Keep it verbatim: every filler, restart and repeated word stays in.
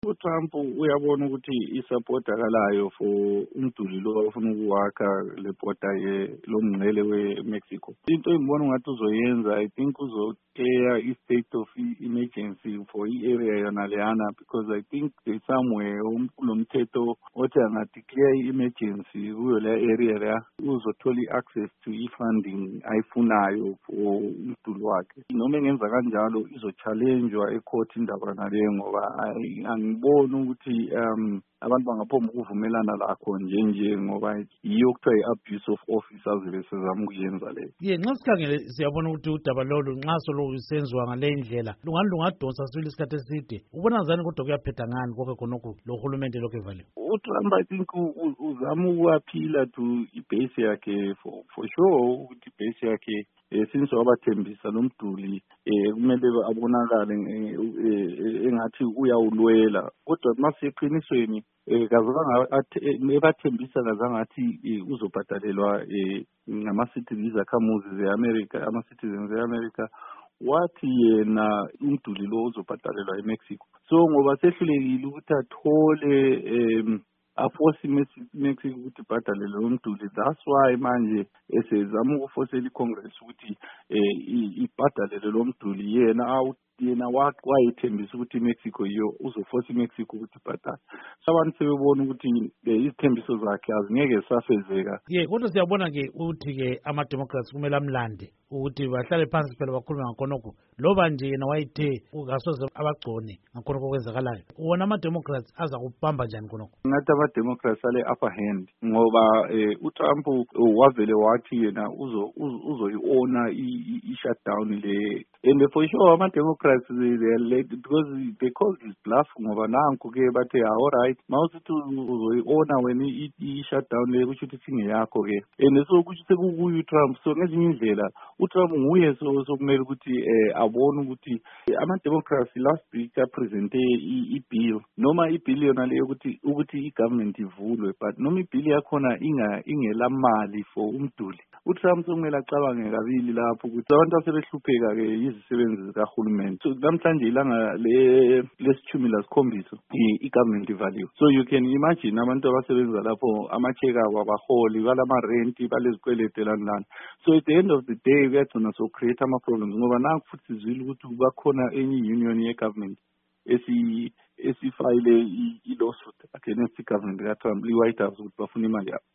uTrump uyabona ukuthi isupport akalayo for umduli lo afuna ukuwakha le border ye lomngcele weMexico. Into engibona ngathi uzoyenza, I think uzoclear i-state of emergency for i-area yona leyana, because I think there's somewhere kulomthetho othi angadeclare i-emergency kuyo le area la uzothola i-access to i-funding ayifunayo for umduli wakhe. Noma engenza kanjalo izo-challengewa e-court indaba naleyo, ngoba ngibona ukuthi um abantu bangaphoma ukuvumelana lakho nje nje ngoba yiyo kuthiwa i-abuse of office azibe sezama ukuyenza leyo. Ye nxa sikhangele siyabona ukuthi udaba lolu nxa solo senziwa ngale ndlela lungani lungadonsa sibili isikhathi eside. Ubona njani kodwa kuyaphetha ngani konke khonokho lo hulumende lokho evaliwe? uTrump I think uzama ukuaphila to ibase yakhe for for sure ukuthi ibase yakhe eh since wabathembisa lomduli eh kumele abonakale engathi uyawulwela, kodwa masiqinisweni eh kazanga ebathembisa kazangathi uzobhadalelwa eh ngama citizens akhamuzi zeAmerica, ama citizens zeAmerica, wathi yena umduli lo uzobhadalelwa eMexico. So ngoba sehlulekile ukuthi athole em aforce iMexico ukuthi ibhadalele lo mduli, that's why manje esezama ukufosela iCongress ukuthi eh ibhadalele lo mduli yena yena wayethembisa ukuthi iMexico yiyo uzoforce iMexico ukuthi ibhadale. Abantu sebebona ukuthi izithembiso zakhe azingeke safezeka. Ye kodwa siyabona ke ukuthi ke ama Democrats kumele amlande ukuthi bahlale phansi phela bakhulume ngakhonokho, loba nje yena wayithe ungasoze abagcone ngakhonokho kwenzakalayo. Wona ama Democrats aza kubamba njani khonokho? Ngathi ama Democrats ale upper hand ngoba uTrump wavele wathi yena uzo uzoyiona i-shutdown le, and for sure ama Democrats they, they are late because they call this bluff ngoba nanku ke bathe all right mawusithi uzoyiona wena i-shutdown le kusho ukuthi singeyakho ke, and so kusho sekukuyo uTrump. So ngezinye indlela uTrump nguye so sokumele ukuthi eh abone ukuthi ama Democrats last week apresente i-bill noma i-bill yona leyo ukuthi ukuthi i-government ivulwe, but noma i-bill yakhona inga ingela mali for umduli. uTrump sokumele acabange kabili lapho ukuthi abantu asebehlupheka ke izisebenzi zikahulumeni. So namhlanje ilanga le lesithumi lasikhombisa i-government ivaliwe. So you can imagine abantu abasebenza lapho ama-checker abaholi balama rent balezikwelete lana. So at the end of the day kuyagcina so create ama problems ngoba nanku futhi sizwile ukuthi bakhona enye union ye-government esi esifile i-lawsuit against i-government kaTrump, i-White House ukuthi bafuna imali yabo.